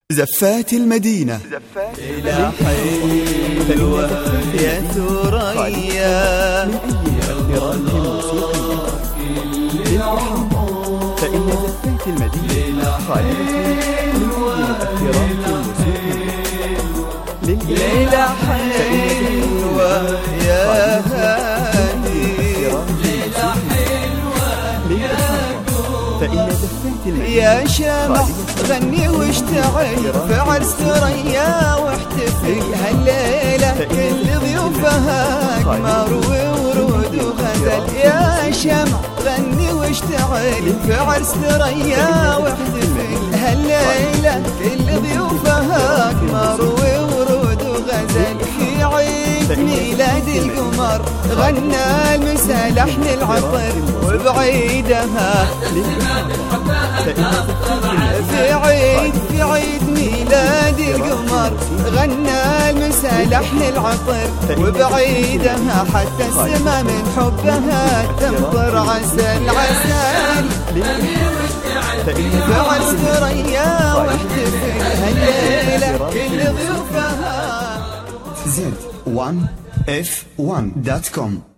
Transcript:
زفات المدينة إلى حلوة يا ثريا فإن زفات المدينة خالدة من مؤثرات الموسيقى ليلة حلوة يا هادي ليلة حلوة فإن زفات المدينة يا شمع غني واشتعل في عرس ثريا واحتفل هالليلة كل ضيوفها قمر وورود وغزل يا شمع غني واشتعل في عرس ثريا واحتفل هالليلة كل ضيوفها قمر وورود وغزل في عيد ميلاد القمر غنى المسا لحن العطر وبعيدها في عيد ميلاد القمر غنى المسا لحن العطر وبعيدها حتى السما من حبها تمطر عسل عسل في عرس ثريا واحتفل هالليلة كل ضيوفها Z1F1.com